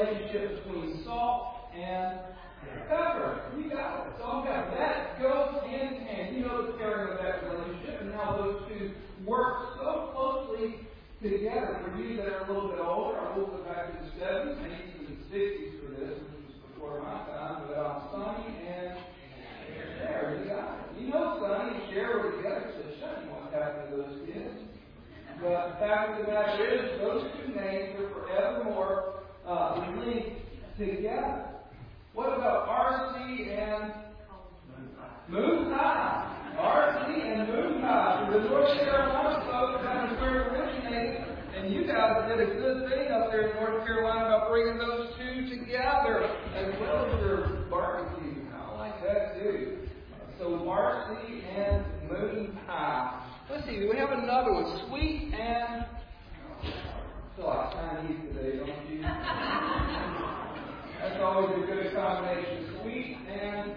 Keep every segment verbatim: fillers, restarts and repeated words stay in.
relationship between salt and pepper. You got it. Salt and pepper. That goes hand in hand. You know the pairing of that relationship and how those two work so closely together. For you that are a little bit older, I'm a little bit back in the seventies, maybe even the sixties for this, which was before my time, but um, Sonny and Cher, you got it. You know Sonny and Cher were together, so shut you what's happened to those kids. But the fact of the matter is, those two names are forevermore uh, linked together. What about R C and Moon High? R C and Moon High. The North Carolina folks, that is where it originated. And you guys did a good thing up there in North Carolina about bringing those two together, as well as your barbecue. I like that too. So R C and Moon High. Let's see, we have another one. Sweet and... I feel like Chinese today, don't you? That's always a good combination. Sweet and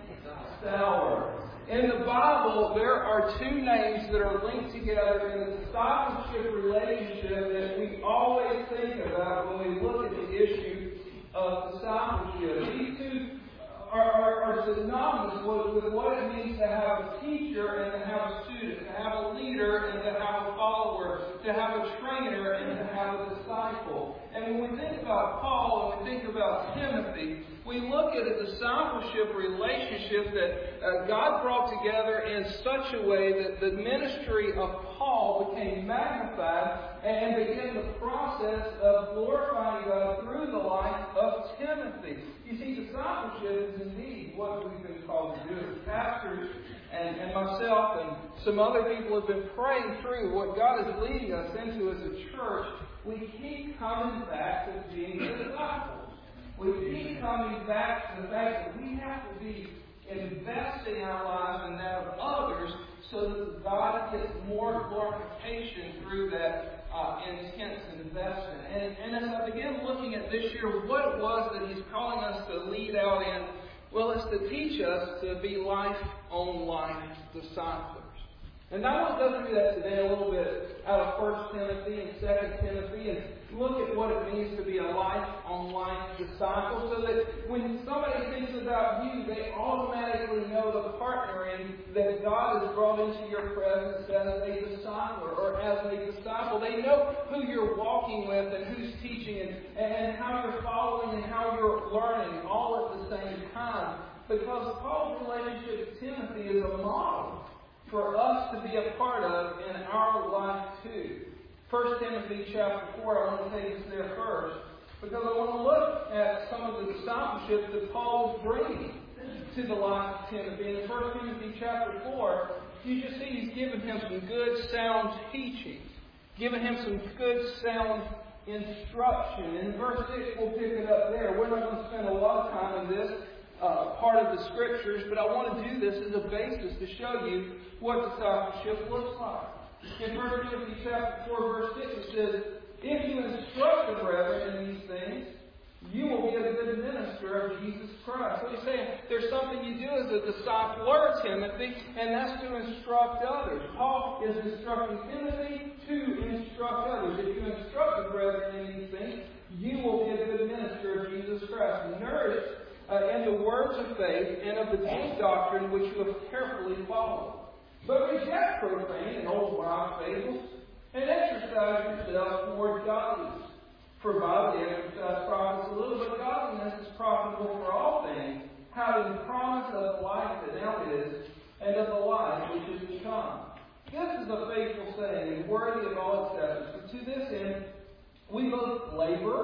sour. In the Bible, there are two names that are linked together in a discipleship relationship that we always think about when we look at the issue of discipleship. These two are, are, are synonymous with, with what it means to have a teacher and to have a student, to have a leader and to have a follower, to have a trainer and to have a disciple. And when we think about Paul and we think about Timothy, we look at a discipleship relationship that uh, God brought together in such a way that the ministry of Paul became magnified and began the process of glorifying God through the life of Timothy. You see, discipleship is indeed what we've been called to do as pastors, and, and myself and some other people have been praying through what God is leading us into as a church. We keep coming back to being disciples. We keep coming back to the fact that we have to be investing our lives in that of others so that God gets more glorification through that uh, intense investment. And, and as I begin looking at this year, what it was that He's calling us to lead out in, well, it's to teach us to be life-on-life disciples. And I want to go through that today a little bit out of First Timothy and Second Timothy and look at what it means to be a life-on-life disciple so that when somebody thinks about you, they automatically know the partnering that God has brought into your presence as a discipler or as a disciple. They know who you're walking with and who's teaching and, and how you're following and how you're learning all at the same time. Because Paul's relationship with Timothy is a model for us to be a part of in our life too. First Timothy chapter four, I want to take us there first, because I want to look at some of the discipleship that Paul is bringing to the life of Timothy. In First Timothy chapter four, you just see he's giving him some good sound teaching, giving him some good sound instruction. In verse six, we'll pick it up there. We're not going to spend a lot of time on this Uh, part of the Scriptures, but I want to do this as a basis to show you what discipleship looks like. In First Timothy chapter four, verse six, it says, "If you instruct the brethren in these things, you will be a good minister of Jesus Christ." So he's saying there's something you do as a discipler, Timothy, and that's to instruct others. Paul is instructing Timothy to instruct others. If you instruct the brethren in these things, you will be a good minister of Jesus Christ, nourished Uh, in the words of faith and of the true doctrine which you have carefully followed. But reject profane and old wives' fables, and exercise yourself toward godliness. For bodily exercise profits a little, but godliness is profitable for all things, having promise of the life that now is, and of the life which is to come. This is a faithful saying, and worthy of all acceptance. For to this end we both labor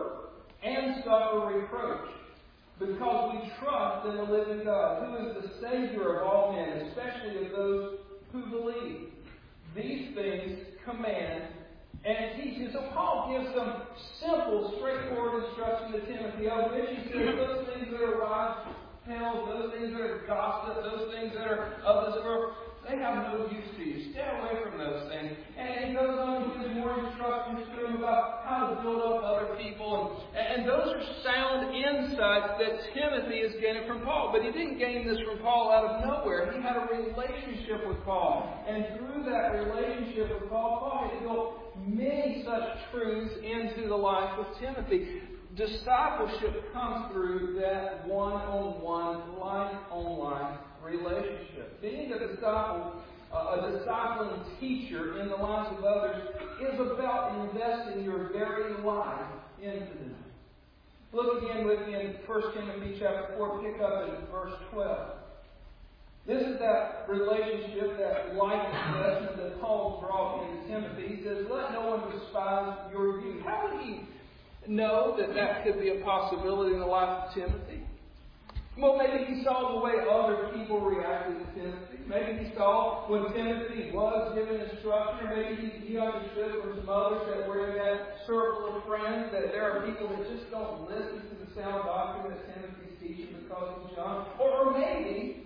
and suffer reproach, because we trust in the living God, who is the Savior of all men, especially of those who believe. These things command and teach. And so Paul gives some simple, straightforward instruction to Timothy, of which he says those things that are wives' tales, those things that are gossip, those things that are of this world, they have no use to you. Stay away from those things. And he goes on to give more instructions to him about how to build up other people. And, and those are sound insights that Timothy is getting from Paul. But he didn't gain this from Paul out of nowhere. He had a relationship with Paul. And through that relationship with Paul, Paul had built many such truths into the life of Timothy. discipleship comes through that one-on-one, life-on-life relationship. Being a disciple, uh, a discipling teacher in the lives of others is about investing your very life into them. Look again with me in First Timothy chapter four, pick up in verse twelve. This is that relationship, that life investment that Paul brought into Timothy. He says, let no one despise your youth. How would he know that that could be a possibility in the life of Timothy? Well, maybe he saw the way other people reacted to Timothy. Maybe he saw when Timothy was given instruction. Maybe he, he understood from some others that were in that circle of friends that there are people that just don't listen to the sound doctrine that Timothy's teaching because he's young. Or, or maybe,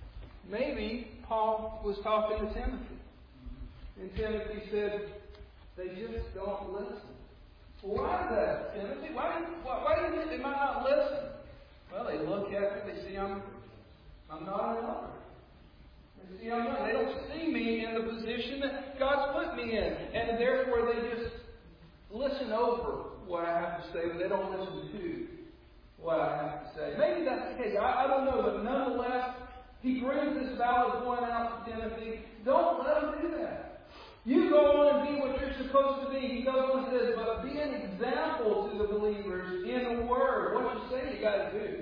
maybe Paul was talking to Timothy. And Timothy said, they just don't listen. Well, why is that, Timothy? Why, why, why do you think they might not listen? Well, they look at me, they see I'm, I'm not an elder. They see I'm not. They don't see me in the position that God's put me in. And therefore they just listen over what I have to say, but they don't listen to what I have to say. Maybe that's the case. I, I don't know, but nonetheless, he brings this valid point out to Timothy. Don't let him do that. You go on and be what you're supposed to be. He goes on and says, but be an example to the believers in word. What you say you got to do.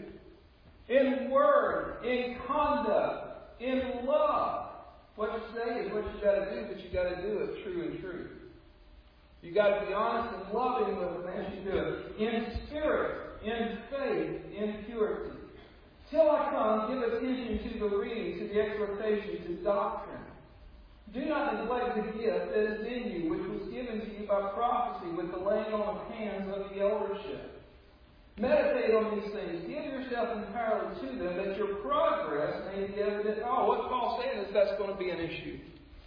In word, in conduct, in love. What you say is what you got to do, but you got to do it true and true. You got to be honest and loving with them as you do it. In spirit, in faith, in purity. Till I come, give attention to the reading, to the exhortation, to doctrine. Do not neglect the gift that is in you, which was given to you by prophecy with the laying on of hands of the eldership. Meditate on these things. Give yourself entirely to them, that your progress may be evident. Oh, what Paul's saying is that's going to be an issue.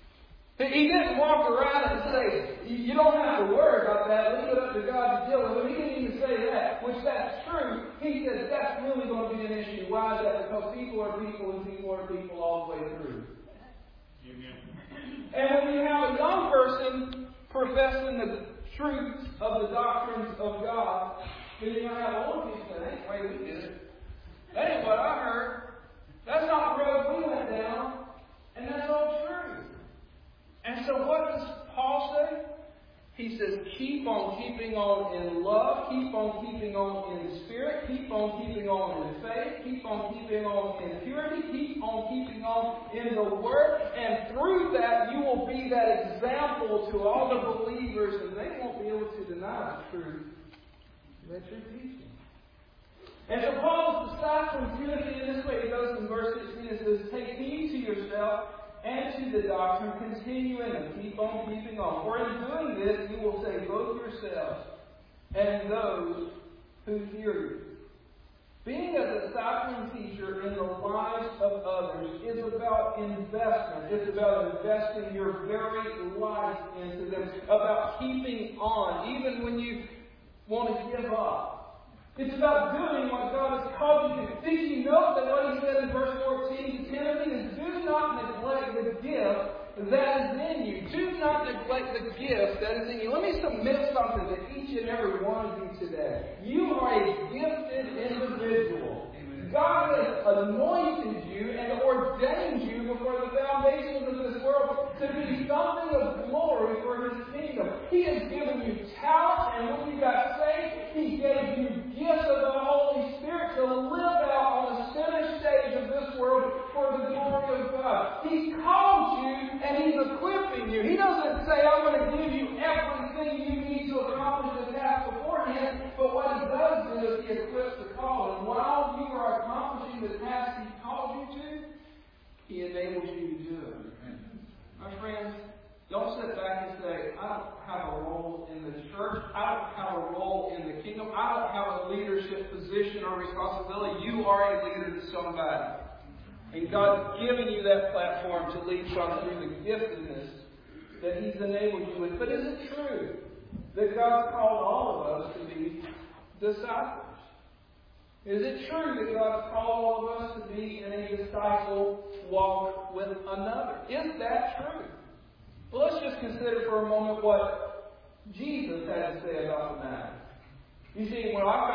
He didn't walk around and say, you don't have to worry about that. Leave it up to God to deal with it. He didn't even say that, which that's true. He says that's really going to be an issue. Why is that? Because people are people and people are people all the way through. And when you have a young person professing the truths of the doctrines of God, then you're going to have older people say, that ain't the way we did it. That ain't what I heard. That's not the road we went down. And that's all true. And so what does Paul say? He says, keep on keeping on in love, keep on keeping on in spirit, keep on keeping on in faith, keep on keeping on in purity, keep on keeping on in the Word, and through that you will be that example to all the believers, and they won't be able to deny the truth that you're teaching. And so Paul is discipling Timothy in this way. He goes in verse sixteen and says, take heed to yourself and to the doctrine, continue in it. Keep on keeping on. For in doing this, you will save both yourselves and those who hear you. Being a discipling teacher in the lives of others is about investment. It's about investing your very life into them. About keeping on, even when you want to give up. It's about doing what God has called you to. Did you know that what he said in verse fourteen to Timothy is, do not neglect the gift that is in you. Do not neglect the gift that is in you. Let me submit something to each and every one of you today. You are a gifted individual. God has anointed you and ordained you before the foundations of this world to be something of glory for His kingdom. He has given you talent, and when you got saved, He gave you gifts of the Holy Spirit to live out on the center stage of this world for the glory of God. He called you and He's equipping you. He doesn't say, I'm going to give you everything you need to accomplish the task beforehand, but what He does is He equips the call. And while you are accomplishing the task He called you to, He enables you to do it. My friends, don't sit back and say, I don't have a role in the church. I don't have a role in the kingdom. I don't have a leadership position or responsibility. You are a leader to somebody. And God's given you that platform to lead from through the giftedness that He's enabled you with. But is it true that God's called all of us to be disciples? Is it true that God's called all of us to be in a disciple walk with another? Is that true? Well, let's just consider for a moment what Jesus had to say about the matter. You see, when I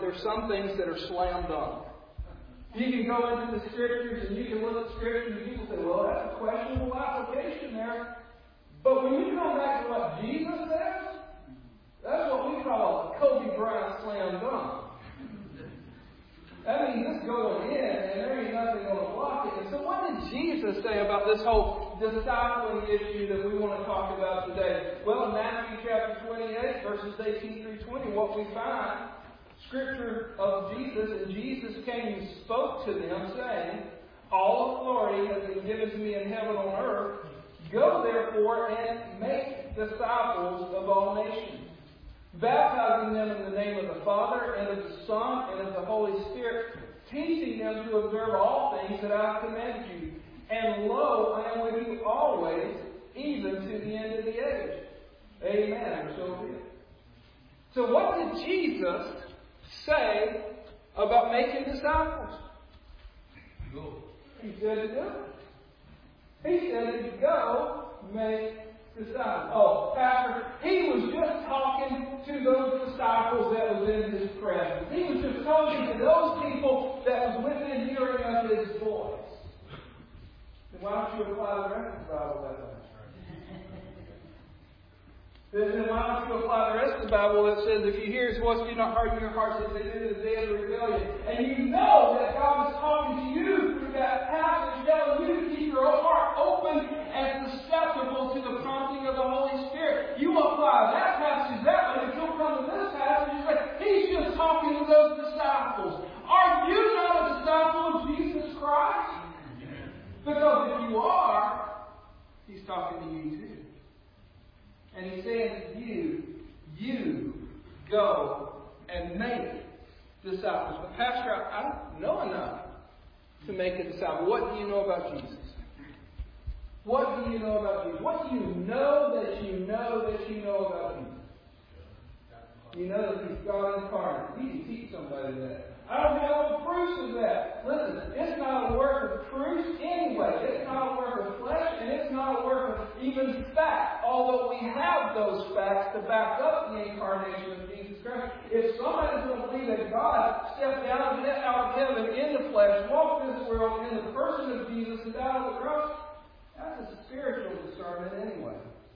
that there's some things that are slam dunk. You can go into the Scriptures and you can look at Scriptures and people say, well, that's a questionable application there. But when you come back to what Jesus says, that's what we call a Kobe Bryant slam dunk. That means it's going in and there ain't nothing going to block it. And so what did Jesus say about this whole discipling issue that we want to talk about today? Well, in Matthew chapter twenty-eight, verses eighteen through twenty, what we find, Scripture of Jesus, and Jesus came and spoke to them, saying, all authority has been given to me in heaven and on earth. Go therefore and make disciples of all nations, baptizing them in the name of the Father, and of the Son, and of the Holy Spirit, teaching them to observe all things that I have commanded you. And lo, I am with you always, even to the end of the age. Amen. So be it. So what did Jesus say about making disciples? Go. He said to do it. He said to go make disciples. Oh, Pastor, he was just talking to those disciples that was in his presence. He was just talking to those people that was within hearing of his voice. Then why don't you apply the rest of the Bible that way? Then why don't you apply the rest of the Bible that says, if you hear his voice, do not harden your hearts as they did in the day of the rebellion. And you know that God is talking to you through that passage, telling you to keep your heart open and susceptible to the prompting of the Holy Spirit. You apply that passage that way, and you'll come to this passage and say, he's just talking to those disciples. Are you not a disciple of Jesus Christ? Because if you are, he's talking to you too. And he's saying to you, you go and make disciples. But Pastor, I don't know enough to make a disciple. What do you know about Jesus? What do you know about Jesus? What do you know that you know that you know about Jesus? You know that he's God incarnate. You can teach somebody that. I don't have no proofs of that. Listen, it's not a work of proofs anyway. It's not a work of flesh, and it's not a work of even fact. Although we have those facts to back up the incarnation of Jesus Christ. If somebody's going to believe that God stepped down out of heaven in the flesh, walked this world in the person of Jesus, and died on the cross, that's a spiritual discernment anyway.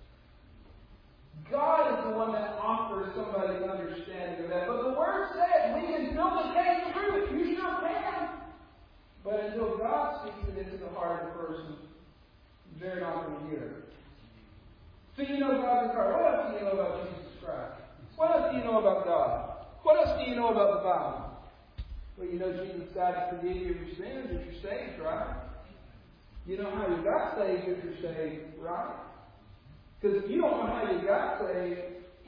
God is the one that offers somebody an understanding of that. But the Word says we can build a case to prove it. You sure can. But until God speaks it into the heart of the person, they're not going to hear it. So you know God's heart. What else do you know about Jesus Christ? What else do you know about God? What else do you know about the Bible? Well, you know Jesus died to forgive you of your sins if you're saved, right? You know how you got saved if you're saved, right? Because if you don't know how you got saved,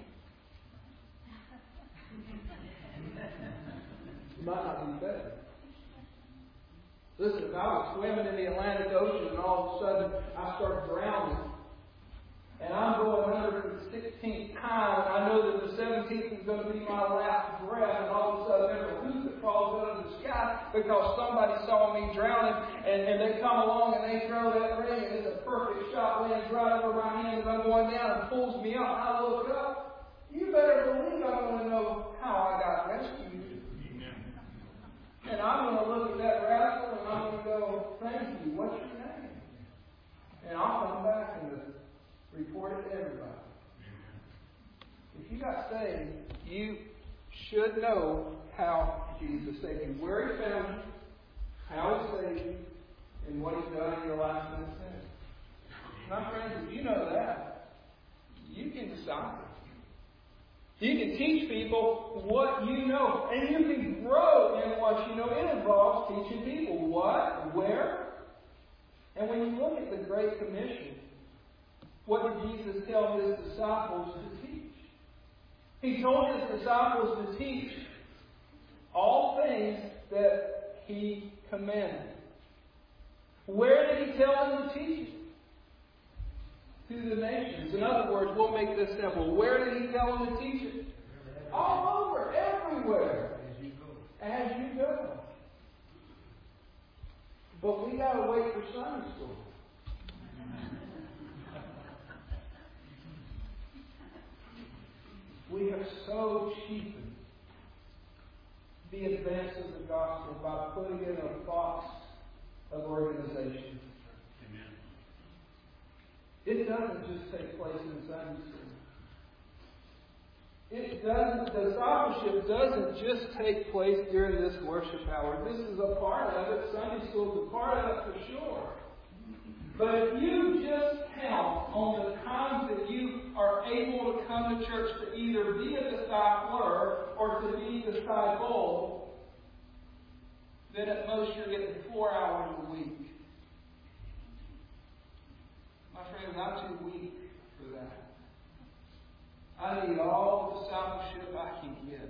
you might not be saved. Listen, if I was swimming in the Atlantic Ocean and all of a sudden I start drowning, and I'm going under for the sixteenth time, and I know that the seventeenth is going to be my last breath, and all of a sudden there's a hoop that falls out of the sky because somebody saw me drowning, and, and they come along and they throw that ring, and it's a perfect shot, lands right over my hand as I'm going down and pulls me up, and I look up. You better believe I'm going to know how I got rescued. And I'm going to look at that rascal, and I'm going to go, thank you, what's your name? And I'll come back and report it to everybody. If you got saved, you should know how Jesus saved you, where He found you, how He saved you, and what He's done in your life since then. My friends, if you know that, you can disciple. You can teach people what you know, and you can grow in what you know. It involves teaching people what, where, and when you look at the Great Commission, what did Jesus tell His disciples to teach? He told His disciples to teach all things that He commanded. Where did He tell them to teach it? To the nations. In other words, we'll make this simple. Where did He tell them to teach it? All over, everywhere. As you go. As you go. But we got to wait for Sunday school. We have so cheapened the advance of the gospel by putting it in a box of organization. Amen. It doesn't just take place in Sunday school. It doesn't, discipleship doesn't just take place during this worship hour. This is a part of it. Sunday school is a part of it for sure. But if you just count on the times that you are able to come to church to either be a discipler or to be discipled, then at most you're getting four hours a week. My friends, I'm too weak for that. I need all the discipleship I can get.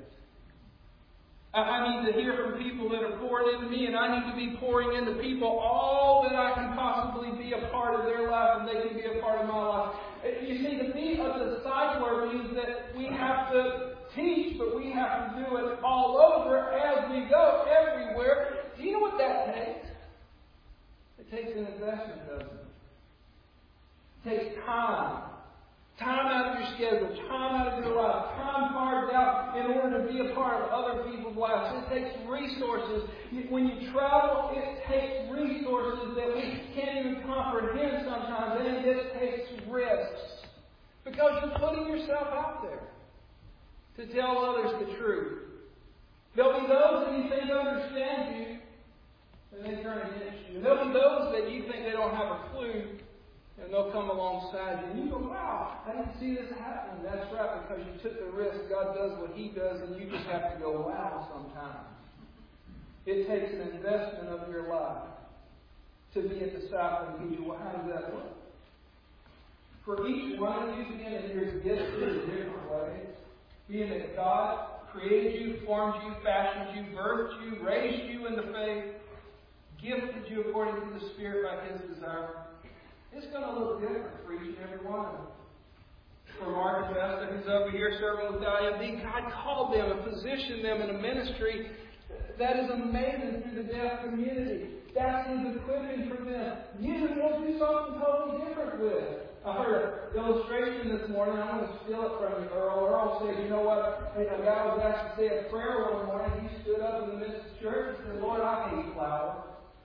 I need to hear from people that are pouring into me, and I need to be pouring into people all that I can possibly be a part of their life, and they can be a part of my life. You see, to be a discipler means that we have to teach, but we have to do it all over as we go, everywhere. Do you know what that takes? It takes an investment, doesn't it? It takes time. Time out of your schedule, time out of your life, time carved out in order to be a part of other people's lives. It takes resources. When you travel, it takes resources that we can't even comprehend sometimes. And it takes risks. Because you're putting yourself out there to tell others the truth. There'll be those that you think understand you, and they turn against you. There'll be those that you think they don't have a clue, and they'll come alongside you. And you go, wow, I didn't see this happening. That's right, because you took the risk. God does what He does, and you just have to go, wow, sometimes. It takes an investment of your life to be a disciple and teacher. Well, how does that work? For each one of you, again, and you're gifted in different ways. Being that God created you, formed you, fashioned you, birthed you, raised you in the faith, gifted you according to the Spirit by His desire. It's going to look different for each and every one of them. For Mark Vesta, who's over here serving with I M D, God called them and positioned them in a ministry that is amazing through the deaf community. That's His equipping for them. You will do something totally different with it. I heard an illustration this morning. I'm going to steal it from you, Earl. Earl said, you know what? A guy was asked to say a prayer one morning. He stood up in the midst of church and said, Lord, I hate flowers.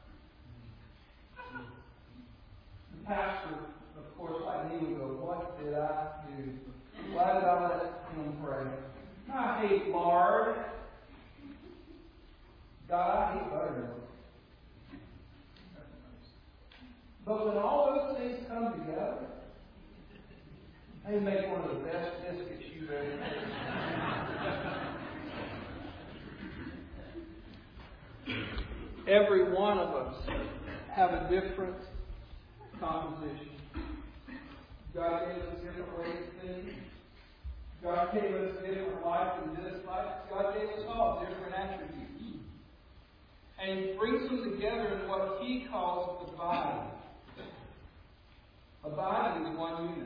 The pastor, of course, like me, would go, what did I do? Why did I let him pray? I hate lard. God, I hate buttermilk. But when all those things come together, they make one of the best biscuits you've ever made. Every one of us have a different composition. God gave us different ways of thinking. God gave us different likes and dislikes. God gave us all different attributes. And He brings them together in what He calls the body. A body is one unit.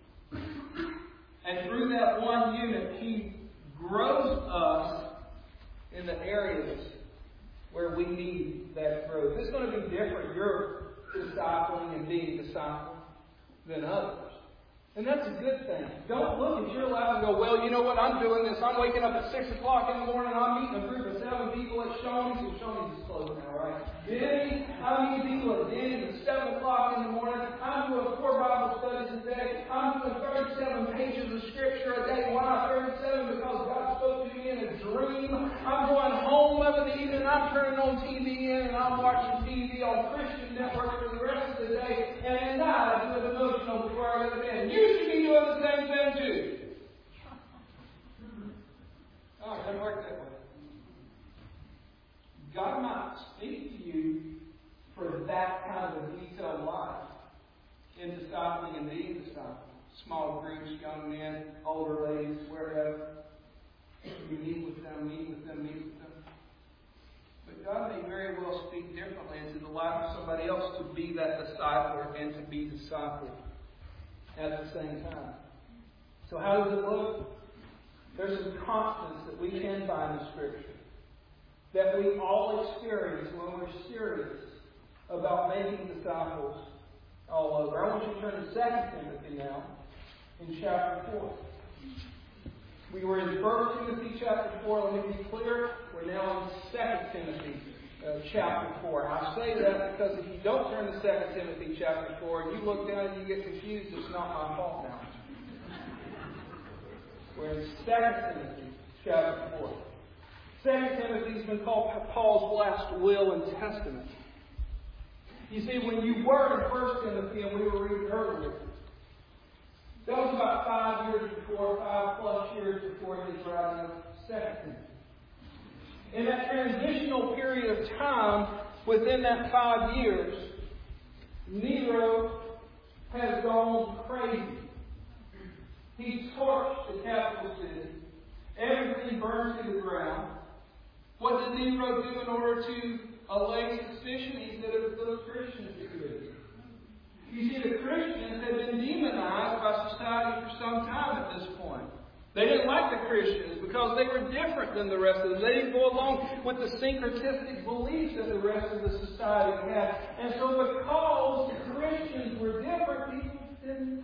And through that one unit, He grows us in the areas where we need that growth. It's going to be different. You're discipling and being discipled than others. And that's a good thing. Don't look at your life and go, well, you know what, I'm doing this. I'm waking up at six o'clock in the morning and I'm meeting a group of seven people at Shoney's. Well, Shoney's is closed now, right? Denny's, I'm meeting people at Denny's at seven o'clock in the morning. I'm doing four Bible studies a day. I'm doing thirty-seven pages of Scripture a day. Why thirty-seven? Because God spoke to me in a dream. I'm going home of the evening. I'm turning on T V in and I'm watching T V on Christian Network for the rest of the day. And at night I do a devotional before I go to bed. You should be doing the same thing too. Oh, it doesn't work that way. God might speak to you for that kind of detailed life in discipling and being discipled. Small groups, young men, older ladies, wherever. You meet with them, meet with them, meet with them. But God may very well speak differently into the life of somebody else to be that discipler and to be discipled at the same time. So how does it look? There's some constants that we can find in Scripture that we all experience when we're serious about making disciples all over. I want you to turn to Second Timothy now in chapter four. We were in First Timothy chapter four. Let me be clear. We're now in Second Timothy uh, chapter four. I say that because if you don't turn to Second Timothy chapter four and you look down and you get confused, it's not my fault now. We're in Second Timothy chapter four. Second Timothy has been called Paul's last will and testament. You see, when you were in First Timothy, and we were reading earlier, that was about five years before, five plus years before his writing of Second Timothy. In that transitional period of time, within that five years, Nero has gone crazy. He torched the capital city. Everything burned to the ground. What did Nero do in order to allay suspicion? He said it was those Christians who did it. You see, the Christians had been demonized by society for some time at this point. They didn't like the Christians because they were different than the rest of them. They didn't go along with the syncretistic beliefs that the rest of the society had. And so because the Christians were different, people didn't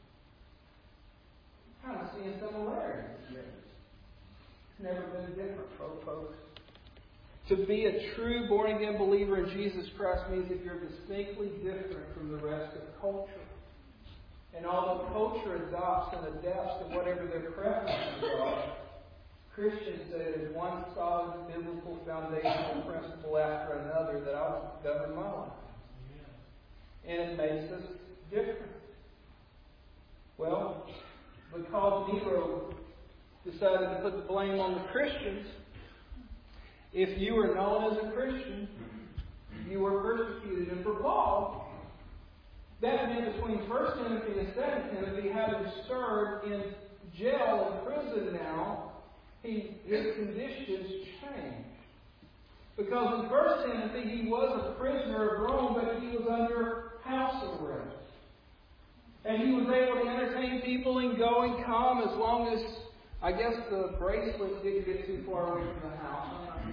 kind of see similarities. It's never been different, folks. To be a true born-again believer in Jesus Christ means that you're distinctly different from the rest of culture. And although culture adopts and adapts to whatever their preferences are, Christians say there's one solid biblical foundational principle after another that ought to govern my life. And it makes us different. Well, because Nero decided to put the blame on the Christians, if you were known as a Christian, you were persecuted. And for Paul, that meant between First Timothy and Second Timothy, having served in jail and prison now, he, his conditions changed. Because in First Timothy, he was a prisoner of Rome, but he was under house arrest. And he was able to entertain people and go and come as long as, I guess, the bracelet didn't get too far away from the house.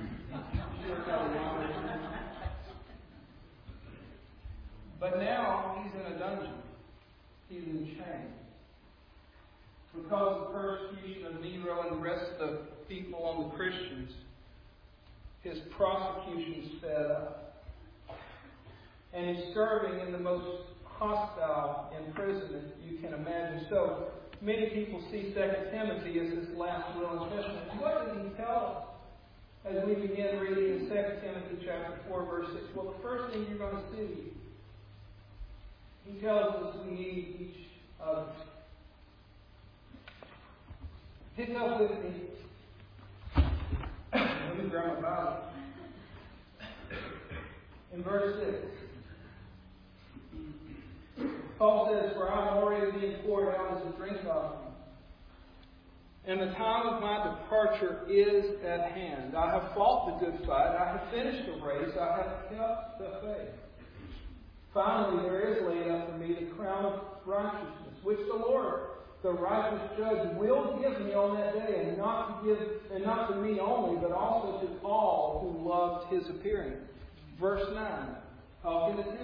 But now he's in a dungeon. He's in chains. Because of the persecution of Nero and the rest of the people on the Christians, his prosecution sped up. And he's serving in the most hostile imprisonment you can imagine. So many people see Second Timothy as his last will and testament. What did he tell us? As we begin reading in Second Timothy chapter four, verse six, well, the first thing you're going to see, he tells us we need each other. Pick up with me. Let me grab my Bible. In verse six, Paul says, "For I am already being poured out as a drink offering, and the time of my departure is at hand. I have fought the good fight. I have finished the race. I have kept the faith. Finally, there is laid up for me the crown of righteousness, which the Lord, the righteous judge, will give me on that day, and not to give, and not to me only, but also to all who loved his appearing." Verse nine, talking to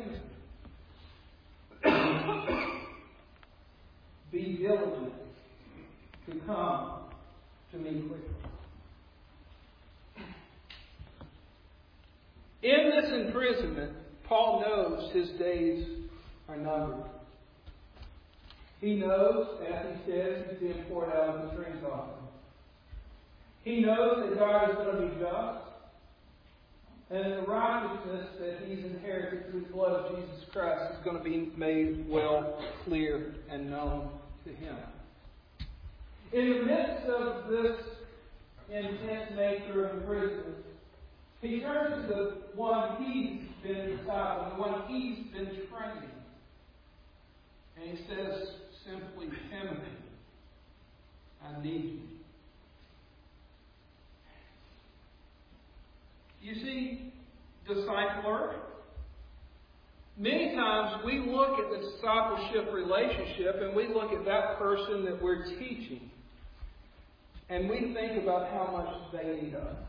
Timothy. "Be diligent to come to me quickly." In this imprisonment, Paul knows his days are numbered. He knows, as he says, he's being poured out as a drink offering. He knows that God is going to be just, and the righteousness that he's inherited through the blood of Jesus Christ is going to be made well clear and known to him. In the midst of this intense nature of imprisonment, he turns to the one he's been discipling, the one he's been training. And he says simply, "Timothy, I need you." You see, discipler, many times we look at the discipleship relationship and we look at that person that we're teaching, and we think about how much they need us.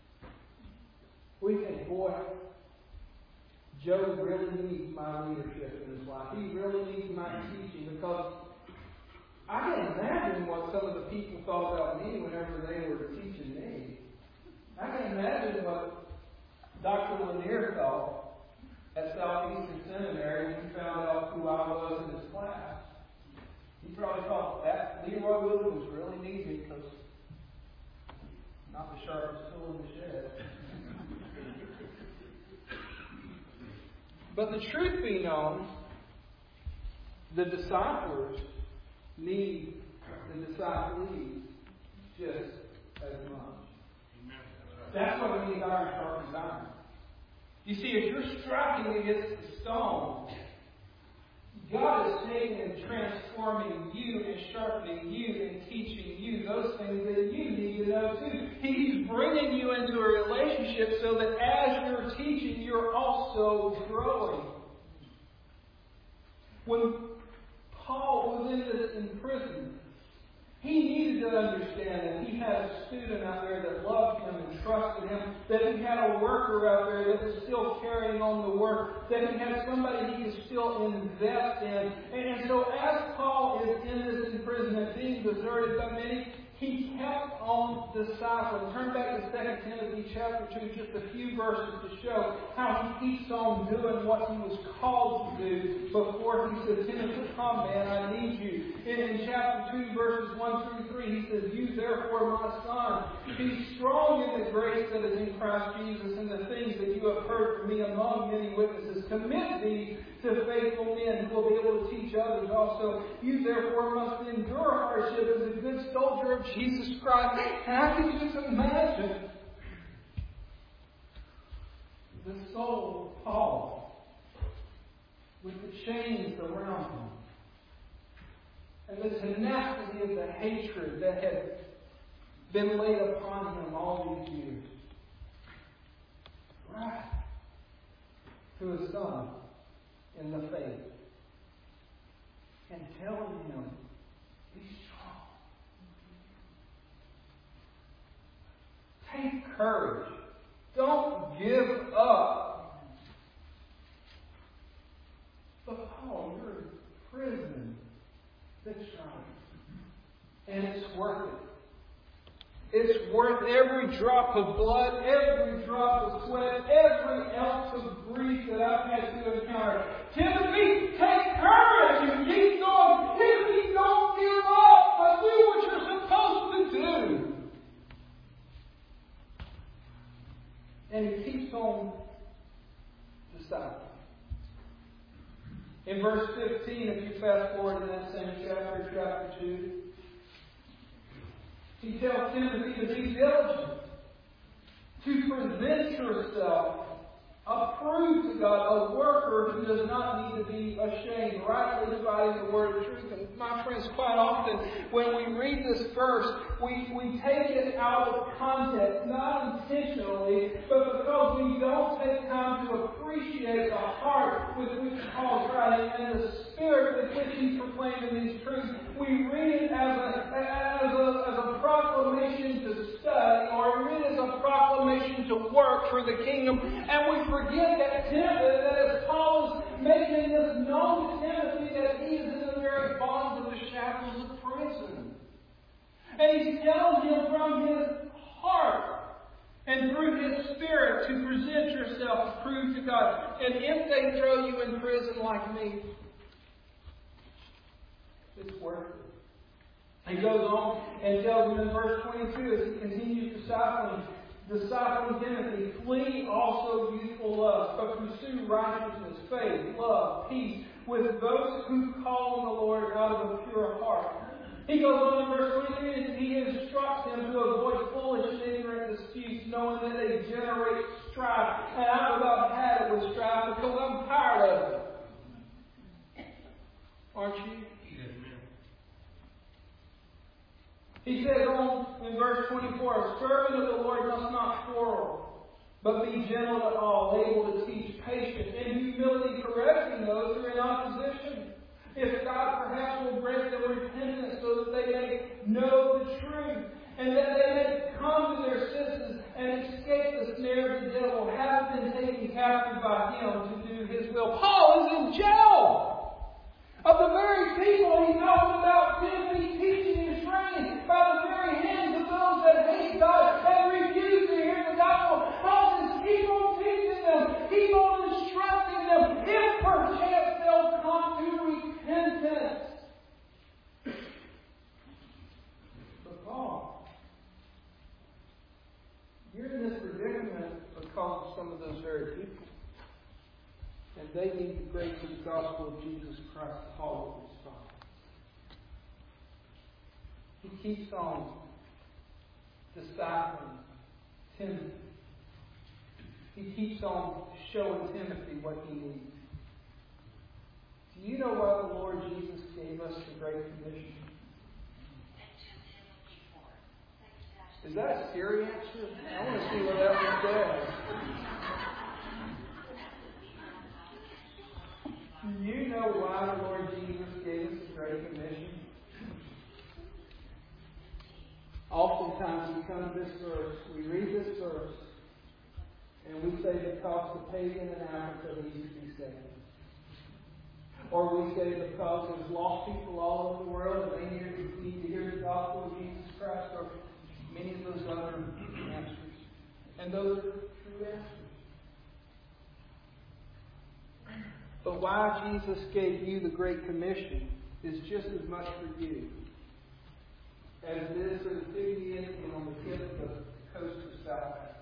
We think, boy, Joe really needs my leadership in his life. He really needs my teaching because I can imagine what some of the people thought about me whenever they were teaching me. I can imagine what Doctor Lanier thought at Southeastern Seminary when he found out who I was in his class. He probably thought that Leroy Williams really needs me because not the sharpest tool in the shed. But the truth be known, the disciples need the disciplees just as much. That's what it means iron sharpens iron. You see, if you're striking against the stone, God is taking and transforming you and sharpening you and teaching you those things that you need to know too. He's bringing you into a relationship so that as you're teaching, you're also growing. When Paul was in this in prison, he needed to understand that he had a student out there that loved him and trusted him, that he had a worker out there that was still carrying on the work, that he had somebody he could still invest in. And, and so as Paul is in this imprisonment, being deserted by many, he kept on discipling. Turn back to Second Timothy chapter two, just a few verses to show how he keeps on doing what he was called to do before he said, Timothy, come man, I need you. And in chapter two, verses one through three, he says, you therefore, my son, be strong in the grace that is in Christ Jesus, and the things that you have heard from me among many witnesses. Commit thee to faithful men who will be able to teach others also. You therefore must endure hardship as a good soldier of Jesus Christ. And I can just imagine the soul of Paul with the chains around him and the tenacity of the hatred that had been laid upon him all these years. Right to his son in the faith and telling him, be strong. Take courage. Don't give up. But Paul, you're in prison. That's right. And it's worth it. It's worth every drop of blood, every drop of sweat, every ounce of grief that I've had to encounter. Timothy, take courage and keep going. Timothy, don't give up, but do what you're supposed to do. And he keeps on discipling. In verse fifteen, if you fast forward to that same chapter, chapter two, he tells Timothy to be diligent, to present yourself approved to God, a worker who does not need to be ashamed, rightly dividing the word of truth. And my friends, quite often when we read this verse, we, we take it out of context, not intentionally, but because we don't take time to appreciate the heart with which Paul's writing and the spirit with which he's proclaiming these truths. We read it as a, as a, as a proclamation to study, or we read it as a proclamation to work for the kingdom, and we forget that Timothy, that as Paul is making this known to Timothy, that he is in the very bonds of the shackles of prison. And he's telling him from his heart and through his spirit to present yourself approved to God. And if they throw you in prison like me, it's worth it. He goes on and tells him in verse twenty-two, as he continues discipling, discipling Timothy, flee also youthful lust, but pursue righteousness, faith, love, peace, with those who call on the Lord out of a pure heart. He goes on in verse twenty-three, and he instructs them to avoid foolish and ignorant disputes, knowing that they generate strife. And I've about had it with strife because I'm tired of it. Aren't you? He says on in verse twenty-four, a servant of the Lord must not quarrel, but be gentle at all, able to teach, patient, in humility correcting those who are in opposition. If God perhaps will grant them repentance so that they may know the truth, and that they may come to their senses and escape the snare of the devil, have been taken captive by him to do his will. Paul is in jail of the very people he talks about Timothy teaching and training by the very hands of those that hate God and refuse to hear the gospel. Paul says, keep on teaching them, keep on instructing them, if perchance they'll come to repentance. But Paul, you're in this predicament because of some of those very people. And they need the grace of the gospel of Jesus Christ to follow this song. He keeps on discipling Timothy. He keeps on showing Timothy what he needs. Do you know why the Lord Jesus gave us the Great Commission? Is that a Siri answer? I want to see what that one says. Do you know why the Lord Jesus gave us the Great Commission? Oftentimes we come to this verse, we read this verse, and we say because the pagan in Africa needs to be saved. Or we say because there's lost people all over the world and they need to hear the gospel of Jesus Christ, or many of those other answers. And those are true answers. But why Jesus gave you the Great Commission is just as much for you as it is for the Fijian on the tip of the coast of South Africa.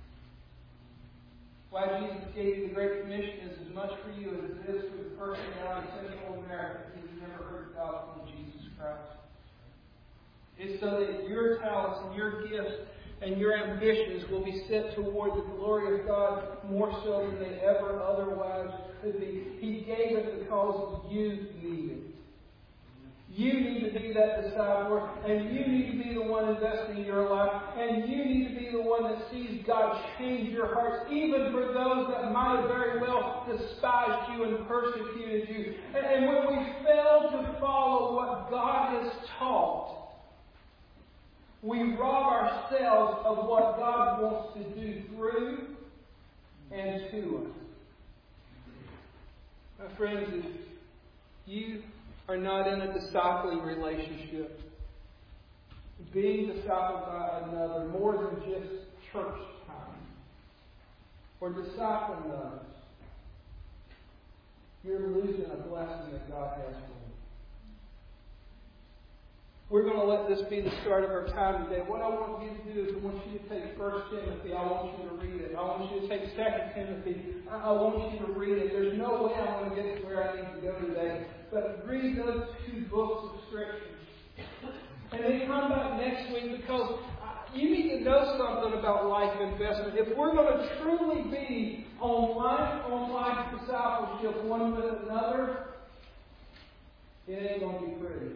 Why Jesus gave you the Great Commission is as much for you as it is for the person down in Central America who's never heard the gospel of Jesus Christ. It's so that your talents and your gifts and your ambitions will be set toward the glory of God more so than they ever otherwise could be. He gave it because you need it. You need to be that disciple, and you need to be the one investing in your life, and you need to be the one that sees God change your hearts, even for those that might have very well despised you and persecuted you. And when we fail to follow what God has taught, we rob ourselves of what God wants to do through and to us. My friends, if you are not in a discipling relationship, being discipled by another more than just church time, or discipling others, you're losing a blessing that God has for you. We're going to let this be the start of our time today. What I want you to do is I want you to take First Timothy. I want you to read it. I want you to take Second Timothy. I want you to read it. There's no way I'm going to get to where I need to go today. But read those two books of Scripture. And then come back next week, because you need to know something about life investment. If we're going to truly be on life on life discipleship one with another, it ain't going to be pretty.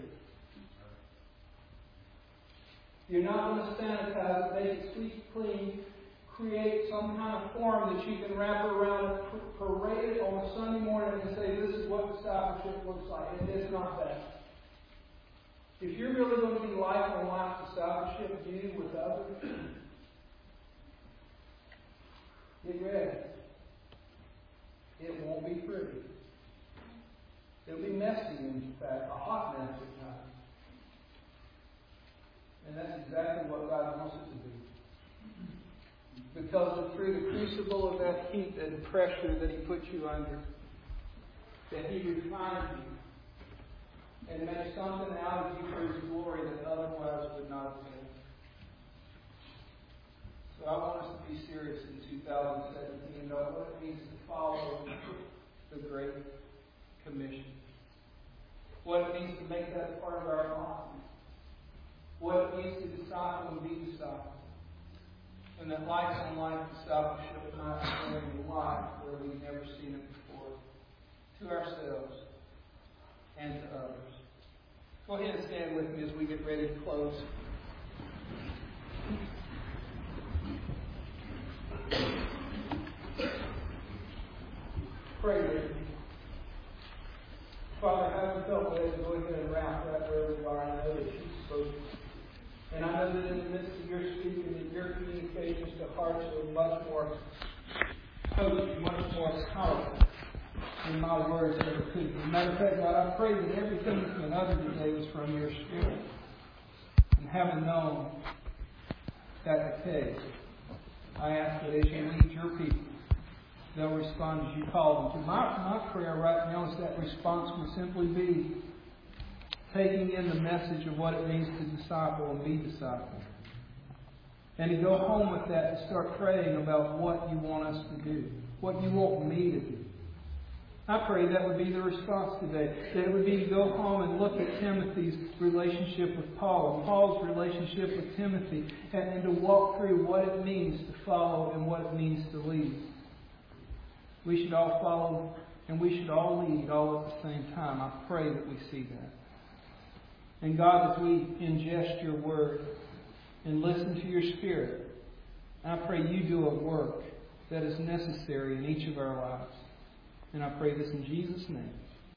You're not going to sanitize it, make it squeak clean, create some kind of form that you can wrap around, parade it on a Sunday morning and say, this is what discipleship looks like. It is not that. If you're really going to be life on life discipleship, do with others, get ready. It won't be pretty. It'll be messy, in fact, a hot mess at times. And that's exactly what God wants it to be. Because through the crucible of that heat and pressure that He put you under, that He refined you and made something out of you for His glory that otherwise would not have been. So I want us to be serious in two thousand seventeen about what it means to follow the Great Commission. What it means to make that part of our lives. What it means to disciple and be discipled. And that life on life discipleship might bring life where we've never seen it before. To ourselves and to others. Go ahead and stand with me as we get ready to close. Pray with me. Father, how we felt led to go ahead and wrap right where we are. I know that you spoke. And I know that in the midst of your speaking and your communications to hearts are much more potent, much more powerful, than my words ever could be. Matter of fact, God, I pray that everything that's been uttered today was from your Spirit. And having known that the case, I ask that as you lead your people, they'll respond as you call them to. My, my prayer right now is that response will simply be taking in the message of what it means to disciple and be discipled. And to go home with that and start praying about what you want us to do, what you want me to do. I pray that would be the response today. That it would be to go home and look at Timothy's relationship with Paul and Paul's relationship with Timothy and, and to walk through what it means to follow and what it means to lead. We should all follow and we should all lead all at the same time. I pray that we see that. And God, as we ingest your word and listen to your Spirit, I pray you do a work that is necessary in each of our lives. And I pray this in Jesus' name.